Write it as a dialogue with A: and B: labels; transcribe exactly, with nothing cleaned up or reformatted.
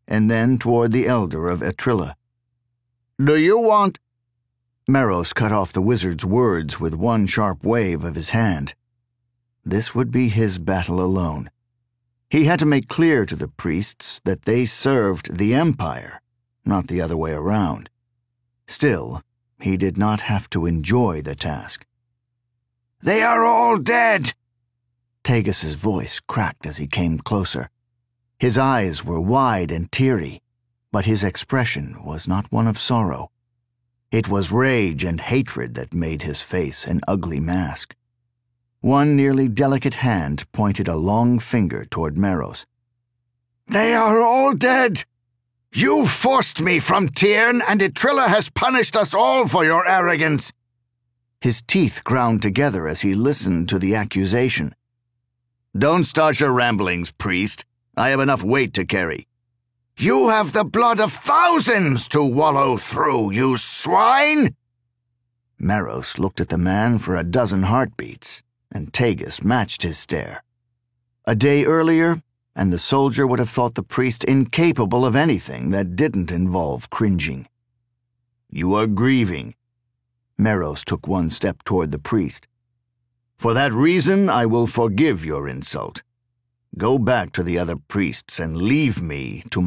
A: and then toward the elder of Etrilla. "Do you want—" Meros cut off the wizard's words with one sharp wave of his hand. This would be his battle alone. He had to make clear to the priests that they served the Empire, not the other way around. Still, he did not have to enjoy the task. "They are all dead!" Tagis's voice cracked as he came closer. His eyes were wide and teary, but his expression was not one of sorrow. It was rage and hatred that made his face an ugly mask. One nearly delicate hand pointed a long finger toward Meros. "They are all dead! You forced me from Tirn, and Etrilla has punished us all for your arrogance!" His teeth ground together as he listened to the accusation. "Don't start your ramblings, priest. I have enough weight to carry." "You have the blood of thousands to wallow through, you swine!" Meros looked at the man for a dozen heartbeats, and Tagis matched his stare. A day earlier, and the soldier would have thought the priest incapable of anything that didn't involve cringing. "You are grieving." Meros took one step toward the priest. "For that reason, I will forgive your insult. Go back to the other priests and leave me to my